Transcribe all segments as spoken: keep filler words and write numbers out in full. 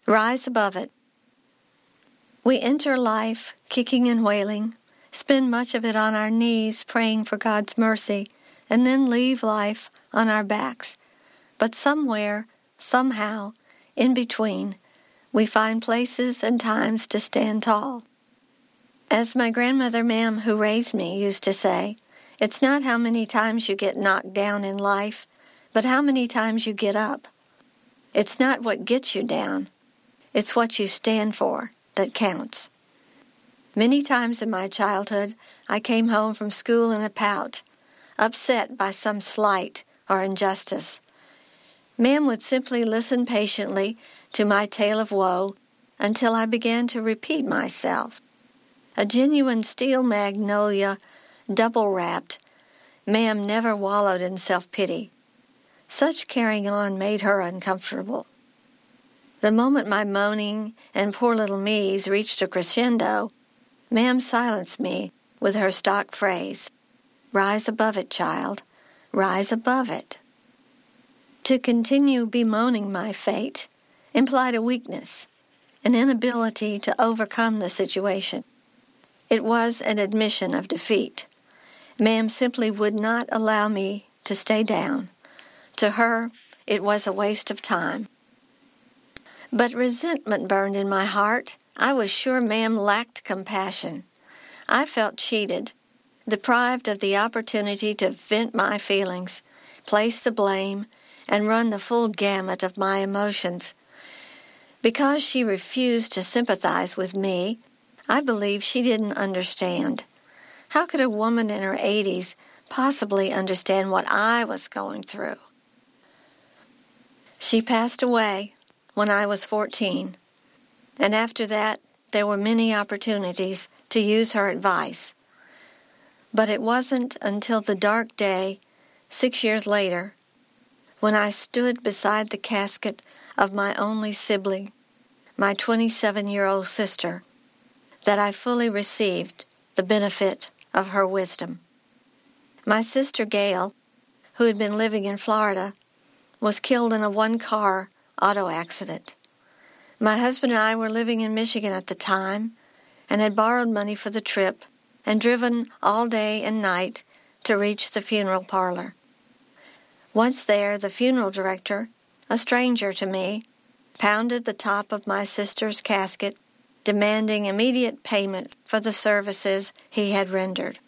Rise above it. We enter life kicking and wailing, spend much of it on our knees praying for God's mercy, and then leave life on our backs. But somewhere, somehow, in between, we find places and times to stand tall. As my grandmother, Ma'am, who raised me, used to say, it's not how many times you get knocked down in life, but how many times you get up. It's not what gets you down, it's what you stand for that counts. Many times in my childhood, I came home from school in a pout, upset by some slight or injustice. Ma'am would simply listen patiently to my tale of woe until I began to repeat myself. A genuine steel magnolia, double-wrapped, Ma'am never wallowed in self-pity. Such carrying on made her uncomfortable. The moment my moaning and poor little me's reached a crescendo, Ma'am silenced me with her stock phrase, "Rise above it, child, rise above it." To continue bemoaning my fate implied a weakness, an inability to overcome the situation. It was an admission of defeat. Ma'am simply would not allow me to stay down. To her, it was a waste of time. But resentment burned in my heart. I was sure Ma'am lacked compassion. I felt cheated, deprived of the opportunity to vent my feelings, place the blame, and run the full gamut of my emotions. Because she refused to sympathize with me, I believe she didn't understand. How could a woman in her eighties possibly understand what I was going through? She passed away when I was fourteen, and after that there were many opportunities to use her advice. But it wasn't until the dark day, six years later, when I stood beside the casket of my only sibling, my twenty-seven-year-old sister, that I fully received the benefit of her wisdom. My sister Gail, who had been living in Florida, was killed in a one-car auto accident. My husband and I were living in Michigan at the time and had borrowed money for the trip and driven all day and night to reach the funeral parlor. Once there, the funeral director, a stranger to me, pounded the top of my sister's casket, demanding immediate payment for the services he had rendered.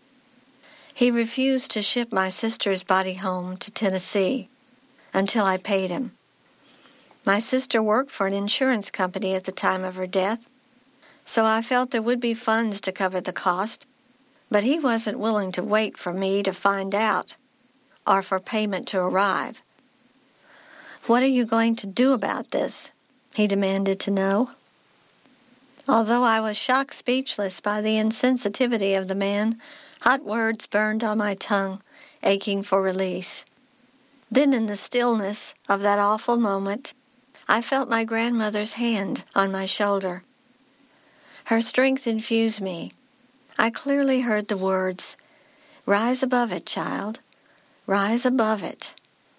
He refused to ship my sister's body home to Tennessee until I paid him. My sister worked for an insurance company at the time of her death, so I felt there would be funds to cover the cost, but he wasn't willing to wait for me to find out or for payment to arrive. "What are you going to do about this?" he demanded to know. Although I was shocked speechless by the insensitivity of the man, hot words burned on my tongue, aching for release. Then in the stillness of that awful moment, I felt my grandmother's hand on my shoulder. Her strength infused me. I clearly heard the words, "Rise above it, child. Rise above it."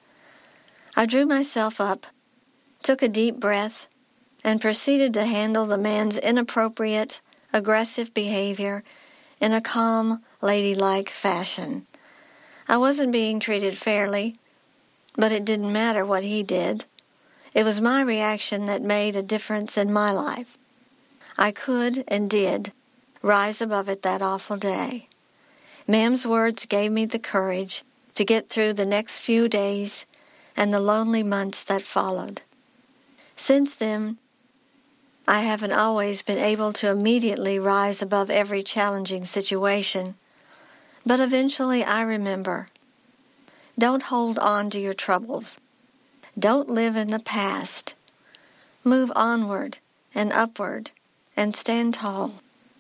I drew myself up, took a deep breath, and proceeded to handle the man's inappropriate, aggressive behavior in a calm, ladylike fashion. I wasn't being treated fairly, but it didn't matter what he did. It was my reaction that made a difference in my life. I could and did rise above it that awful day. Ma'am's words gave me the courage to get through the next few days and the lonely months that followed. Since then, I haven't always been able to immediately rise above every challenging situation, but eventually I remember. Don't hold on to your troubles. Don't live in the past. Move onward and upward and stand tall.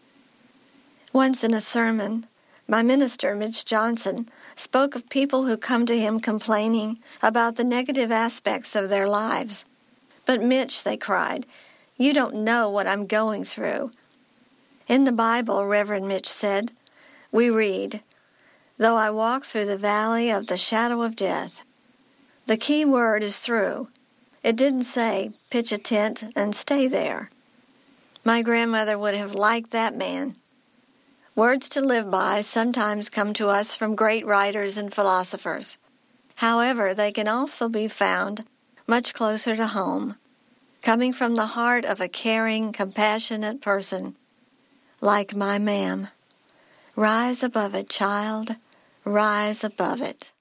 Once in a sermon, my minister, Mitch Johnson, spoke of people who come to him complaining about the negative aspects of their lives. "But Mitch," they cried, "you don't know what I'm going through." In the Bible, Reverend Mitch said, we read, "Though I walk through the valley of the shadow of death." The key word is through. It didn't say, pitch a tent and stay there. My grandmother would have liked that man. Words to live by sometimes come to us from great writers and philosophers. However, they can also be found much closer to home, coming from the heart of a caring, compassionate person like my ma'am. Rise above it, child. Rise above it.